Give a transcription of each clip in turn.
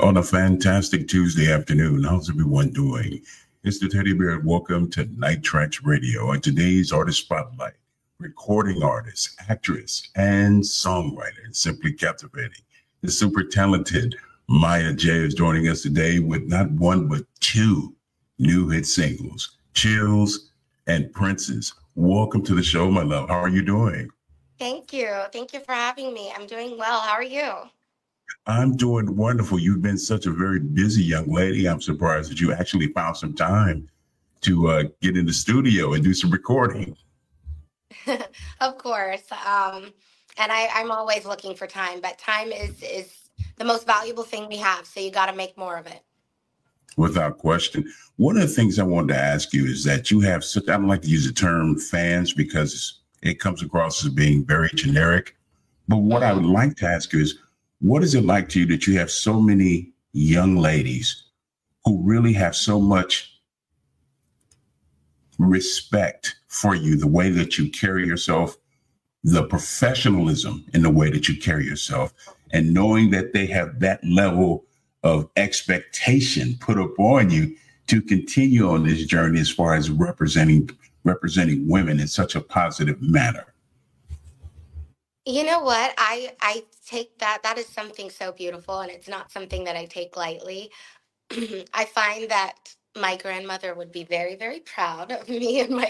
on a fantastic Tuesday afternoon. How's everyone doing? It's the Teddy Bear. Welcome to Night Tracks Radio. On today's Artist Spotlight, recording artist, actress, and songwriter, simply captivating. The super talented Maya J is joining us today with not one, but two new hit singles, Chills and Princess. Welcome to the show, my love. How are you doing? Thank you. Thank you for having me. I'm doing well. How are you? I'm doing wonderful. You've been such a very busy young lady. I'm surprised that you actually found some time to get in the studio and do some recording. Of course. And I'm always looking for time, but time is the most valuable thing we have. So you got to make more of it. Without question. One of the things I wanted to ask you is that you have such, I don't like to use the term fans because it comes across as being very generic. But what I would like to ask you is, what is it like to you that you have so many young ladies who really have so much respect for you, the way that you carry yourself, the professionalism in the way that you carry yourself, and knowing that they have that level of expectation put upon you to continue on this journey as far as representing women in such a positive manner? You know what? I take that is something so beautiful, and it's not something that I take lightly. I find that my grandmother would be very, very proud of me and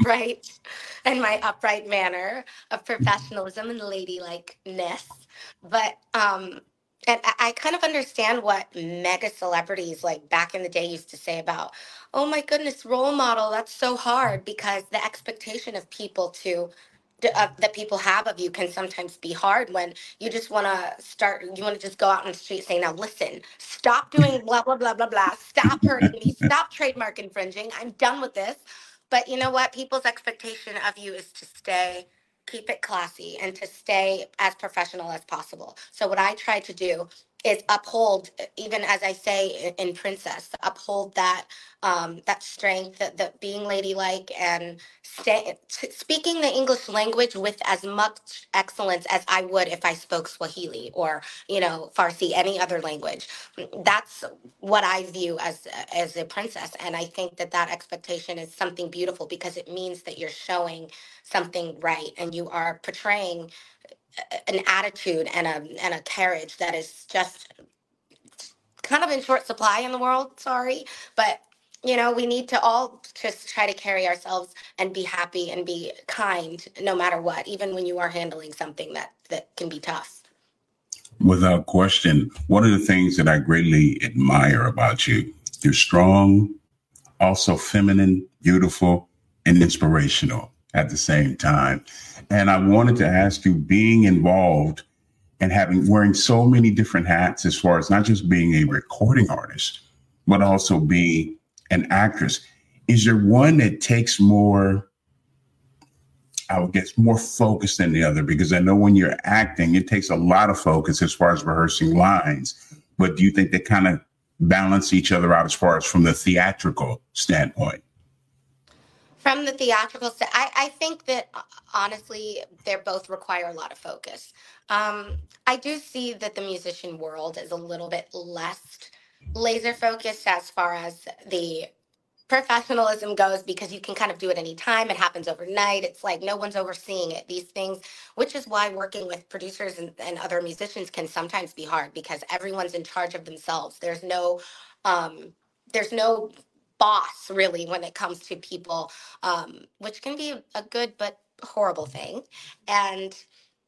my upright manner of professionalism and ladylikeness. But and I kind of understand what mega celebrities like back in the day used to say about, oh my goodness, role model, that's so hard, because the expectation of people that people have of you can sometimes be hard when you want to just go out on the street saying, now listen, stop doing blah, blah, blah, blah, blah, stop hurting me, stop trademark infringing, I'm done with this. But you know what? People's expectation of you is to keep it classy and to stay as professional as possible. So what I try to do is uphold, even as I say in Princess, uphold that strength, that being ladylike, and speaking the English language with as much excellence as I would if I spoke Swahili or Farsi, any other language. That's what I view as a princess, and I think that expectation is something beautiful, because it means that you're showing something right, and you are portraying an attitude and a carriage that is just kind of in short supply in the world. Sorry, but we need to all just try to carry ourselves and be happy and be kind no matter what, even when you are handling something that can be tough. Without question, one of the things that I greatly admire about you, you're strong, also feminine, beautiful, and inspirational at the same time. And I wanted to ask you, being involved and wearing so many different hats, as far as not just being a recording artist, but also being an actress, is there one that takes more, I would guess, more focus than the other? Because I know when you're acting, it takes a lot of focus as far as rehearsing lines. But do you think they kind of balance each other out as far as from the theatrical standpoint? From the theatrical side, I think that honestly, they both require a lot of focus. I do see that the musician world is a little bit less laser focused as far as the professionalism goes, because you can kind of do it anytime. It happens overnight. It's like no one's overseeing it, these things, which is why working with producers and other musicians can sometimes be hard, because everyone's in charge of themselves. There's no boss really when it comes to people, which can be a good but horrible thing. And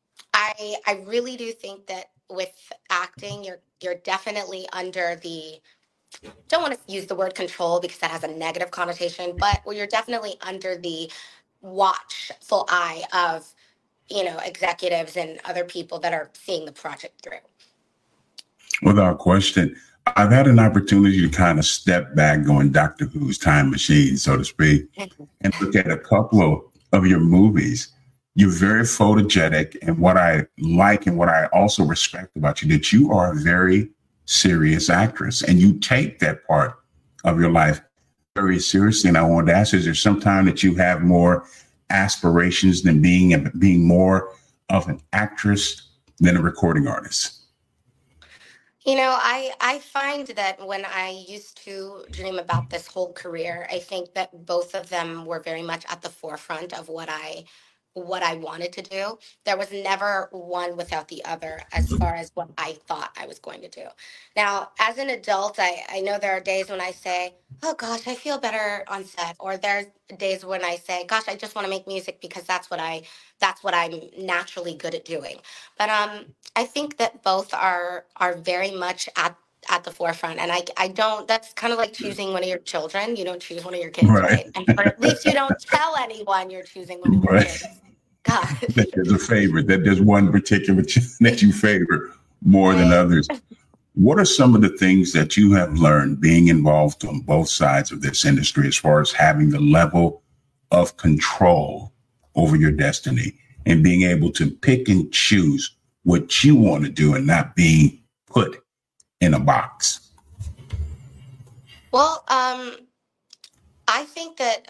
I really do think that with acting, you're definitely under the, don't want to use the word control because that has a negative connotation, but you're definitely under the watchful eye of executives and other people that are seeing the project through. Without question. I've had an opportunity to kind of step back on Doctor Who's time machine, so to speak, and look at a couple of your movies. You're very photogenic, and what I like and what I also respect about you, that you are a very serious actress, and you take that part of your life very seriously. And I wanted to ask, is there some time that you have more aspirations than being more of an actress than a recording artist? I find that when I used to dream about this whole career, I think that both of them were very much at the forefront of what I wanted to do. There was never one without the other as far as what I thought I was going to do. Now, as an adult, I know there are days when I say, "Oh gosh, I feel better on set," or there's days when I say, "Gosh, I just want to make music because that's what I'm naturally good at doing." But I think that both are very much at the forefront, and I don't. That's kind of like choosing one of your children. You don't choose one of your kids, Right. right? And or at least you don't tell anyone you're choosing one of your Right. kids. Gosh, That there's a favorite, that there's one particular that you favor more than right. others. What are some of the things that you have learned being involved on both sides of this industry as far as having the level of control over your destiny and being able to pick and choose what you want to do and not being put in a box? Well, I think that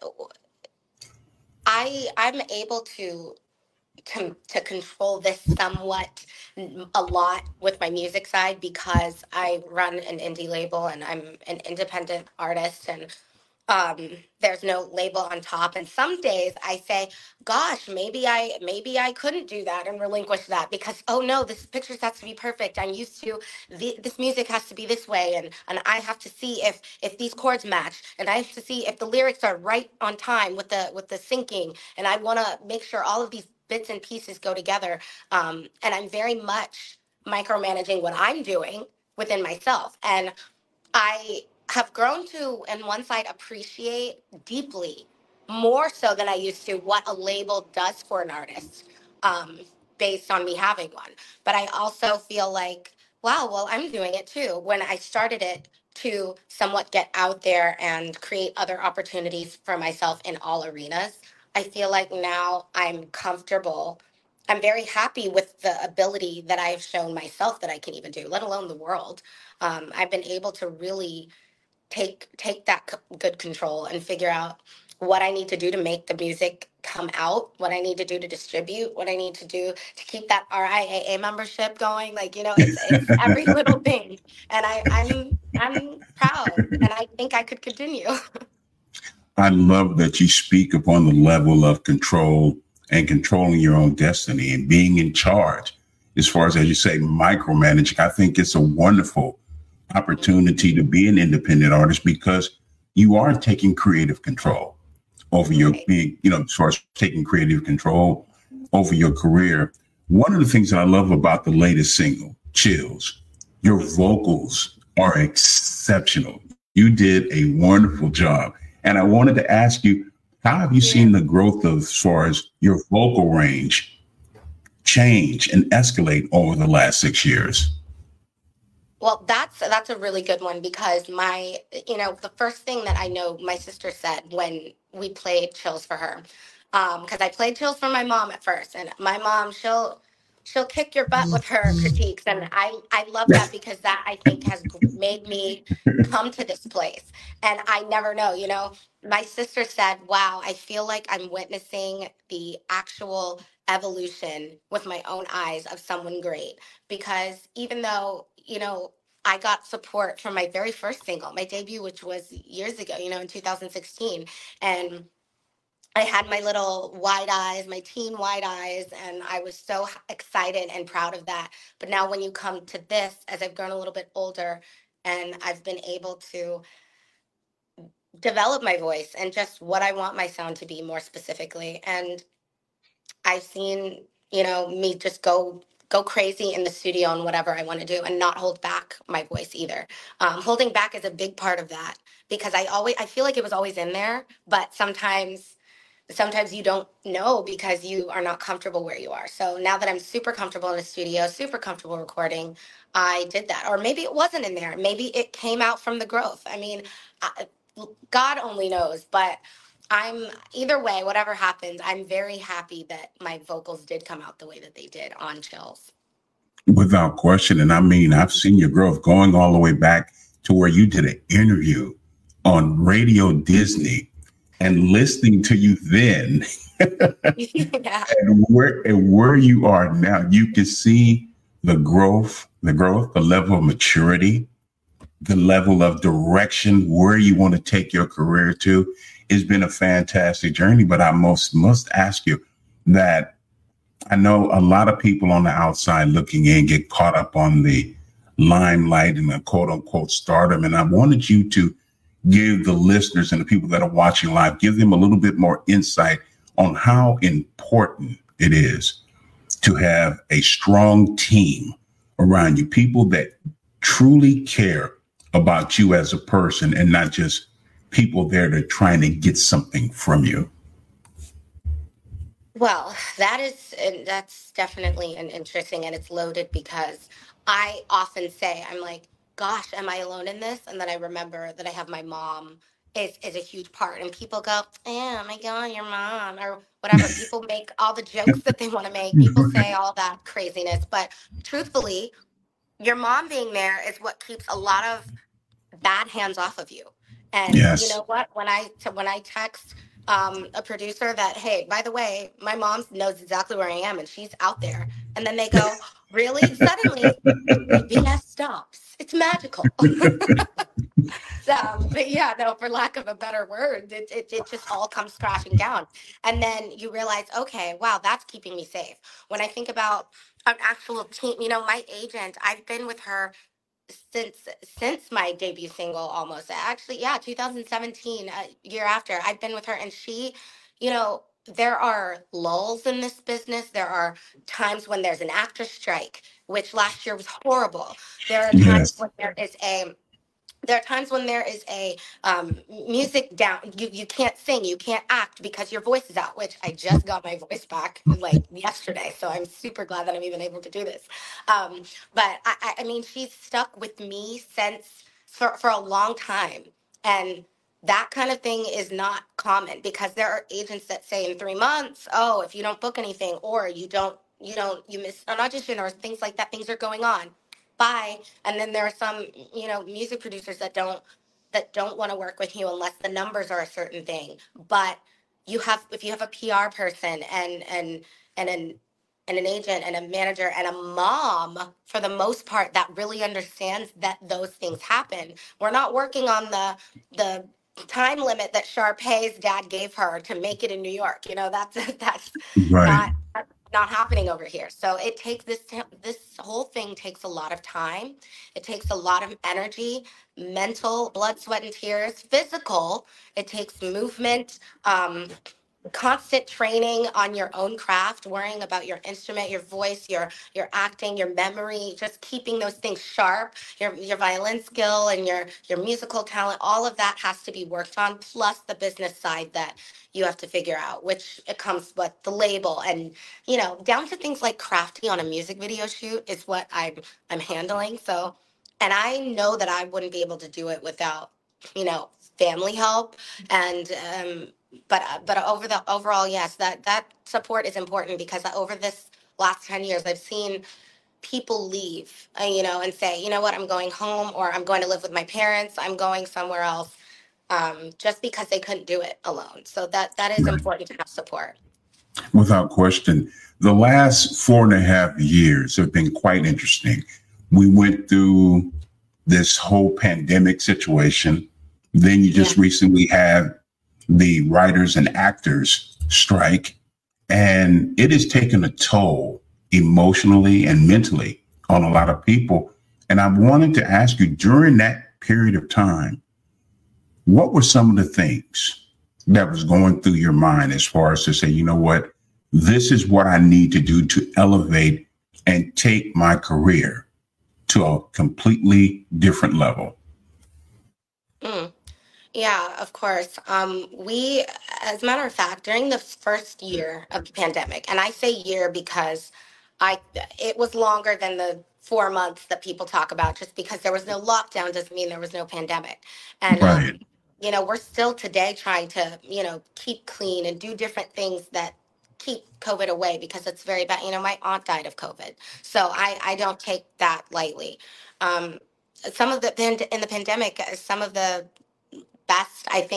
I'm able to control this somewhat a lot with my music side because I run an indie label and I'm an independent artist, and there's no label on top. And some days I say, gosh, maybe I couldn't do that and relinquish that because, oh no, this picture has to be perfect. I'm used to this music has to be this way, and I have to see if these chords match, and I have to see if the lyrics are right on time with the syncing, and I want to make sure all of these bits and pieces go together. And I'm very much micromanaging what I'm doing within myself. And I have grown to, on one side, appreciate deeply, more so than I used to, what a label does for an artist, um, based on me having one. But I also feel like, wow, well, I'm doing it too. When I started it to somewhat get out there and create other opportunities for myself in all arenas, I feel like now I'm comfortable. I'm very happy with the ability that I've shown myself that I can even do, let alone the world. I've been able to really take that good control and figure out what I need to do to make the music come out, what I need to do to distribute, what I need to do to keep that RIAA membership going. Like, it's every little thing, and I'm proud, and I think I could continue. I love that you speak upon the level of control and controlling your own destiny and being in charge. As far as you say, micromanaging, I think it's a wonderful opportunity to be an independent artist because you are taking creative control over your Right. being, as far as taking creative control over your career. One of the things that I love about the latest single, Chills, your vocals are exceptional. You did a wonderful job. And I wanted to ask you, how have you Yeah. seen the growth of, as far as your vocal range change and escalate over the last 6 years? Well, that's a really good one because the first thing that I know my sister said when we played Chills for her, because I played Chills for my mom at first, and my mom she'll kick your butt with her critiques, and I love that because that I think has made me come to this place, and I never know, My sister said, "Wow, I feel like I'm witnessing the actual evolution with my own eyes of someone great." Because even though, I got support from my very first single, my debut, which was years ago, in 2016. And I had my little wide eyes, my teen wide eyes, and I was so excited and proud of that. But now, when you come to this, as I've grown a little bit older and I've been able to develop my voice and just what I want my sound to be more specifically, and I've seen, me just go crazy in the studio and whatever I want to do and not hold back my voice either. Holding back is a big part of that because I feel like it was always in there, but sometimes you don't know because you are not comfortable where you are. So now that I'm super comfortable in the studio, super comfortable recording, I did that. Or maybe it wasn't in there. Maybe it came out from the growth. I mean, I, God only knows, but I'm either way, whatever happens, I'm very happy that my vocals did come out the way that they did on Chills. Without question. And I mean, I've seen your growth going all the way back to where you did an interview on Radio Disney and listening to you then Yeah. and where you are now. You can see the level of maturity, the level of direction, where you want to take your career to. It's been a fantastic journey, but I must ask you that I know a lot of people on the outside looking in get caught up on the limelight and the quote unquote stardom. And I wanted you to give the listeners and the people that are watching live, give them a little bit more insight on how important it is to have a strong team around you, people that truly care about you as a person and not just people there that are trying to get something from you. Well, that's definitely an interesting, and it's loaded because I often say, I'm like, gosh, am I alone in this? And then I remember that I have my mom is a huge part, and people go, oh my God, your mom, or whatever. People make all the jokes that they want to make. People say all that craziness, but truthfully, your mom being there is what keeps a lot of bad hands off of you. And you Yes. know what? When I text a producer that, hey, by the way, my mom knows exactly where I am and she's out there, and then they go, really? Suddenly, the BS stops. It's magical. But yeah, no, for lack of a better word, it just all comes crashing down. And then you realize, okay, wow, that's keeping me safe. When I think about an actual team, my agent, I've been with her since my debut single almost. Actually, yeah, 2017, year after. I've been with her, and she, there are lulls in this business. There are times when there's an actor strike, which last year was horrible. There are times Yes. when there is a music down. You can't sing, you can't act because your voice is out. Which I just got my voice back like yesterday, so I'm super glad that I'm even able to do this. But I mean, she's stuck with me since for a long time, and that kind of thing is not common because there are agents that say in 3 months, oh, if you don't book anything or you miss an audition or things like that, things are going on. Bye. And then there are some, music producers that don't want to work with you unless the numbers are a certain thing. But if you have a PR person and an and an agent and a manager and a mom for the most part that really understands that those things happen. We're not working on the time limit that Sharpay's dad gave her to make it in New York. That's Right. not not happening over here. So it takes this whole thing takes a lot of time. It takes a lot of energy, mental, blood, sweat, and tears, physical. It takes movement, constant training on your own craft, worrying about your instrument, your voice, your acting, your memory, just keeping those things sharp, your violin skill and your musical talent, all of that has to be worked on, plus the business side that you have to figure out, which it comes with the label and down to things like crafty on a music video shoot is what I'm handling. So, and I know that I wouldn't be able to do it without, family help and but over the overall, yes, that support is important because over this last 10 years I've seen people leave, and say, you know what, I'm going home or I'm going to live with my parents, I'm going somewhere else, just because they couldn't do it alone. So that is Right. important to have support. Without question. The last 4.5 years have been quite interesting. We went through this whole pandemic situation. Then you Yeah. just recently had the writers and actors strike, and it has taken a toll emotionally and mentally on a lot of people. And I wanted to ask you during that period of time, what were some of the things that was going through your mind as far as to say, you know what, this is what I need to do to elevate and take my career to a completely different level? Mm. Yeah, of course. As a matter of fact, during the first year of the pandemic, and I say year because I it was longer than the 4 months that people talk about. Just because there was no lockdown doesn't mean there was no pandemic. And Right. we're still today trying to, keep clean and do different things that keep COVID away because it's very bad. My aunt died of COVID, so I don't take that lightly. Um, some of the in the pandemic, some of the best, I think,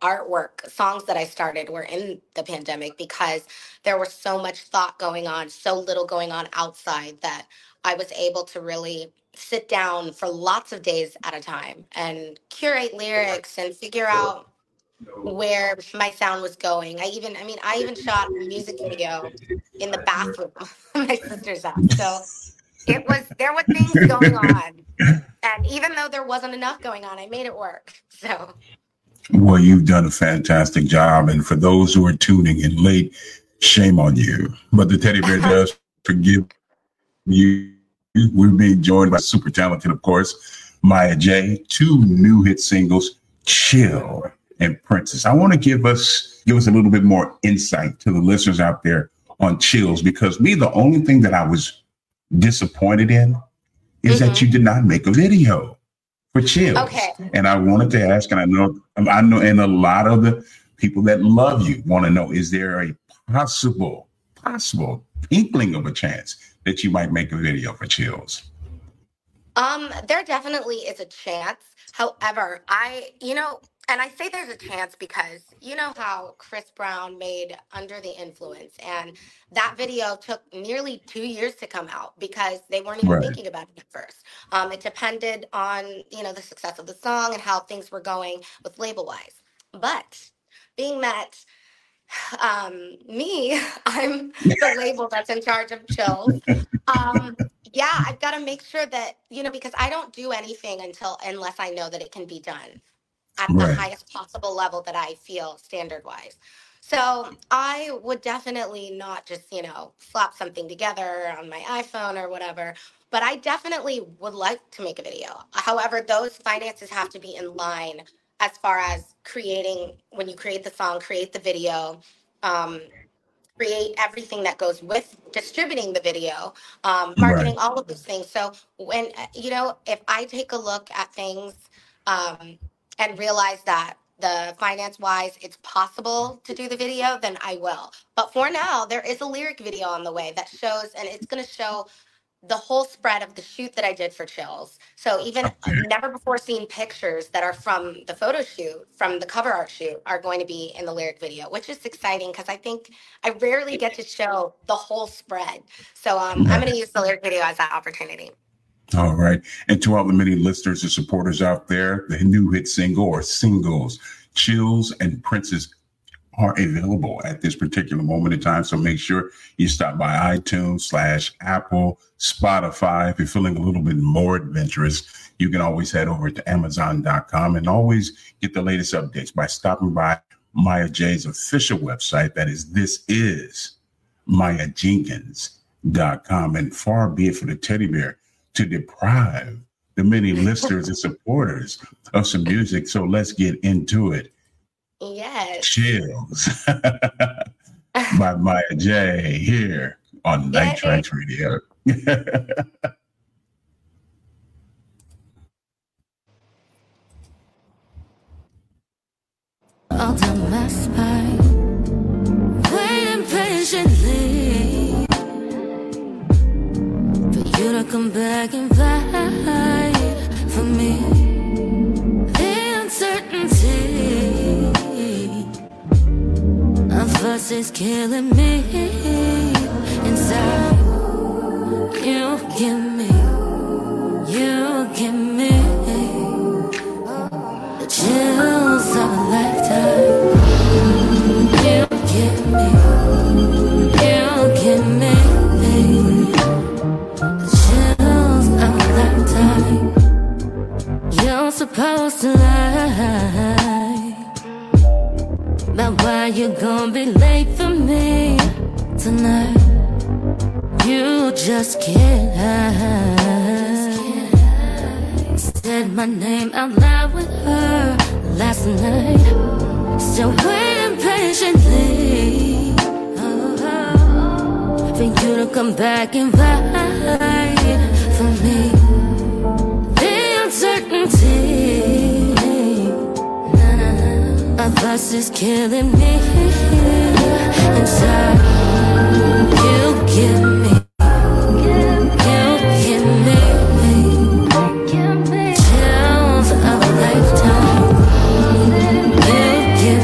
artwork songs that I started were in the pandemic because there was so much thought going on, so little going on outside that I was able to really sit down for lots of days at a time and curate lyrics and figure out where my sound was going. I even shot a music video in the bathroom of my sister's house. So there were things going on. And even though there wasn't enough going on, I made it work. So Well, you've done a fantastic job. And for those who are tuning in late, shame on you. But the teddy bear does forgive you. We're being joined by super talented, of course, Maya J. 2 new hit singles, Chill and Princess. I want to give us a little bit more insight to the listeners out there on Chills, because the only thing that I was disappointed in is that you did not make a video for Chills. Okay. And I wanted to ask, and I know, and a lot of the people that love you want to know, is there a possible inkling of a chance that you might make a video for Chills? There definitely is a chance. However, and I say there's a chance because you know how Chris Brown made Under the Influence, and that video took nearly 2 years to come out because they weren't even Right. thinking about it at first. It depended on, the success of the song and how things were going with label wise. But being that I'm the label that's in charge of Chills. Yeah, I've got to make sure that, because I don't do anything unless I know that it can be done at the Right. highest possible level that I feel standard wise. So I would definitely not just, slap something together on my iPhone or whatever, but I definitely would like to make a video. However, those finances have to be in line as far as when you create the song, create the video, create everything that goes with distributing the video, marketing, all of those things. So when, if I take a look at things and realize that the finance wise, it's possible to do the video, then I will. But for now, there is a lyric video on the way that shows, and it's going to show the whole spread of the shoot that I did for Chills. So even never before seen pictures that are from the photo shoot, from the cover art shoot, are going to be in the lyric video, which is exciting because I think I rarely get to show the whole spread. So I'm going to use the lyric video as that opportunity. All right. And to all the many listeners and supporters out there, the new hit single or singles, Chills and Princess, are available at this particular moment in time. So make sure you stop by iTunes/Apple, Spotify. If you're feeling a little bit more adventurous, you can always head over to Amazon.com and always get the latest updates by stopping by Maya J's official website. That is, this is MayaJenkins.com. And far be it for the teddy bear to deprive the many listeners and supporters of some music. So let's get into it. Yes. Chills by Maya J here on Night Tracks Radio. All down my spine, waiting patiently for you to come back and fight for me. The uncertainty of us is killing me inside. You give me the chills of a lifetime. You give me the chills of a lifetime. You're supposed to lie, but why you gonna be late for me tonight? You just can't hide. Said my name out loud with her last night. Still waiting patiently for you to come back and fight for me. The uncertainty of us is killing me inside. You give me chills of a lifetime. You give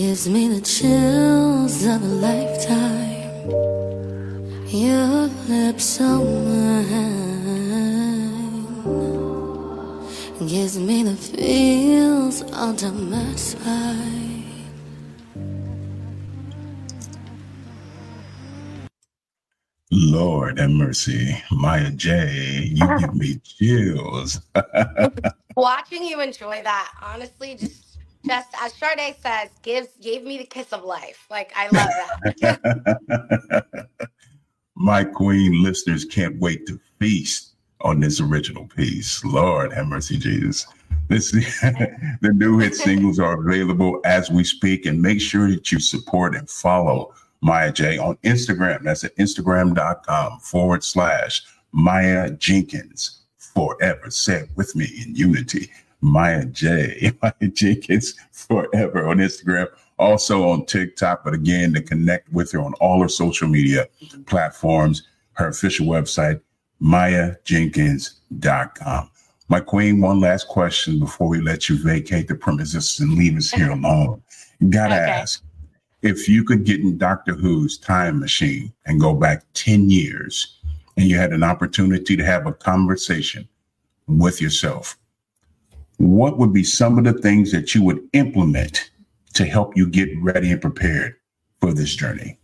gives me the chills of a lifetime. Your lips on mine gives me the feels under my spine. Lord have mercy, Maya J, you give me chills. Watching you enjoy that, honestly, just as Sade says, gave me the kiss of life. Like, I love that. My queen listeners can't wait to feast on this original piece. Lord have mercy, Jesus. The new hit singles are available as we speak, and make sure that you support and follow Maya J on Instagram. That's at Instagram.com/Maya Jenkins forever. Say it with me in unity. Maya J, Maya Jenkins forever on Instagram. Also on TikTok, but again, to connect with her on all her social media platforms, her official website, MayaJenkins.com. My queen, one last question before we let you vacate the premises and leave us here alone. Gotta ask, if you could get in Doctor Who's time machine and go back 10 years and you had an opportunity to have a conversation with yourself, what would be some of the things that you would implement to help you get ready and prepared for this journey?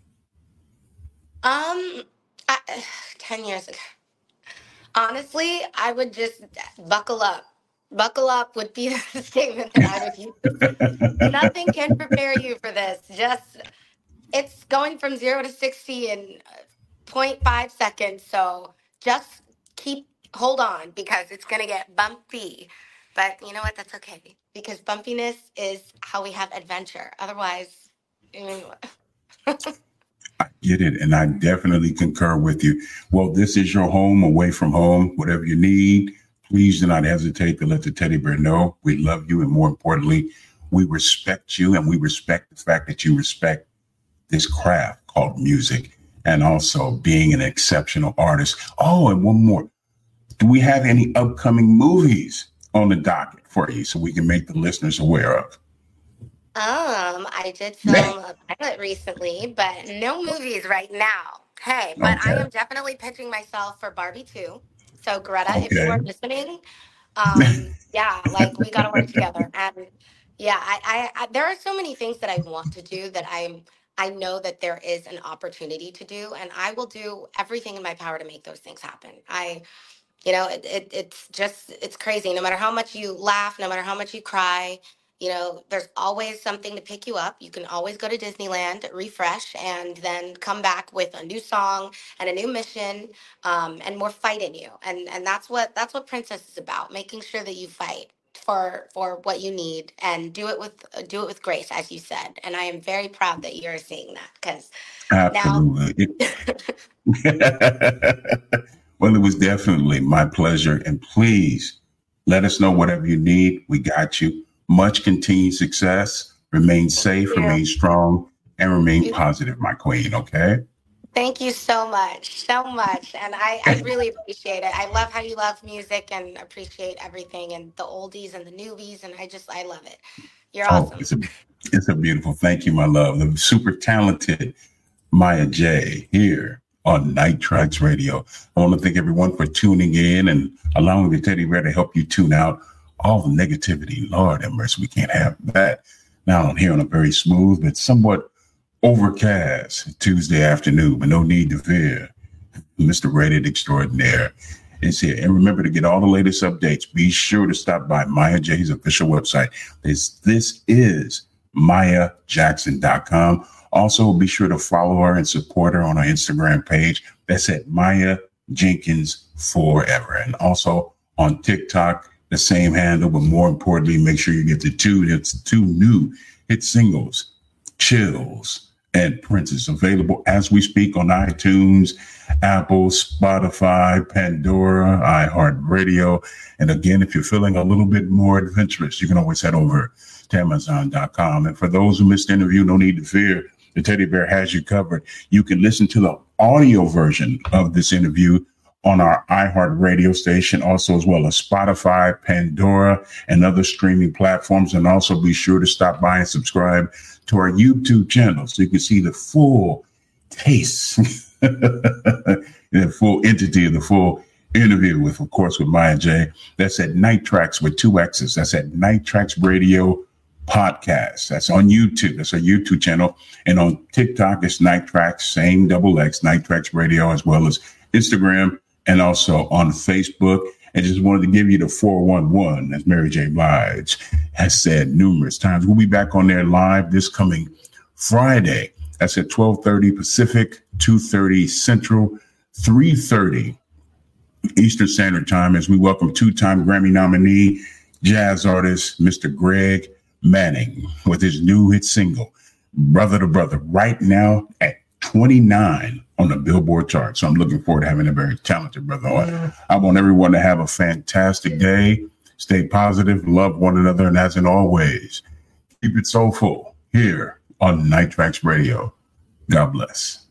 10 years ago. Honestly, I would just buckle up. Buckle up would be the statement that I would use. Nothing can prepare you for this. It's going from 0 to 60 in 0.5 seconds. So just hold on, because it's going to get bumpy. But you know what? That's okay, because bumpiness is how we have adventure. Otherwise, I get it. And I definitely concur with you. Well, this is your home away from home. Whatever you need, please do not hesitate to let the teddy bear know we love you. And more importantly, we respect you, and we respect the fact that you respect this craft called music, and also being an exceptional artist. Oh, and one more. Do we have any upcoming movies on the docket for you so we can make the listeners aware of? I did film a pilot recently, but no movies right now. Hey, but I am definitely pitching myself for Barbie 2. So Greta, if you are listening, yeah, like, we got to work together. And yeah, I there are so many things that I want to do that I know that there is an opportunity to do, and I will do everything in my power to make those things happen. It's crazy. No matter how much you laugh, no matter how much you cry, there's always something to pick you up. You can always go to Disneyland, refresh, and then come back with a new song and a new mission, and more fight in you. And that's what Princess is about, making sure that you fight for what you need, and do it with grace, as you said. And I am very proud that you're seeing that, because absolutely. Well, it was definitely my pleasure. And please let us know whatever you need. We got you. Much continued success. Remain safe, remain strong, and remain positive, my queen. Okay? Thank you so much. So much. And I really appreciate it. I love how you love music and appreciate everything, and the oldies and the newbies. And I love it. You're awesome. It's a beautiful. Thank you, my love. The super talented Maya J here on Night Tracks Radio. I want to thank everyone for tuning in and allowing the teddy bear to help you tune out all the negativity. Lord have mercy, we can't have that. Now I'm here on a very smooth but somewhat overcast Tuesday afternoon, but no need to fear. Mr. Rated Extraordinaire is here. And remember, to get all the latest updates, be sure to stop by Maya J's official website. This is MayaJackson.com. Also, be sure to follow her and support her on our Instagram page. That's at Maya Jenkins Forever. And also on TikTok, the same handle. But more importantly, make sure you get the two new hit singles, Chills and Princess, available as we speak on iTunes, Apple, Spotify, Pandora, iHeartRadio. And again, if you're feeling a little bit more adventurous, you can always head over to Amazon.com. And for those who missed the interview, no need to fear. The teddy bear has you covered. You can listen to the audio version of this interview on our iHeart radio station, also as well as Spotify, Pandora, and other streaming platforms. And also be sure to stop by and subscribe to our YouTube channel so you can see the full taste, the full entity of the full interview with, of course, with Maya J. That's at Night Tracks with 2 X's. That's at Night Tracks Radio Podcast. That's on YouTube. That's our YouTube channel. And on TikTok, it's Night Tracks, same XX, Night Tracks Radio, as well as Instagram and also on Facebook. And just wanted to give you the 411, as Mary J. Blige has said numerous times. We'll be back on there live this coming Friday. That's at 12:30 Pacific, 2:30 Central, 3:30 Eastern Standard Time, as we welcome 2-time Grammy nominee, jazz artist, Mr. Greg Manning, with his new hit single, Brother to Brother, right now at 29 on the Billboard chart. So I'm looking forward to having a very talented brother on. I want everyone to have a fantastic day. Stay positive, love one another, and as in always, keep it soulful here on Night Tracks Radio. God bless.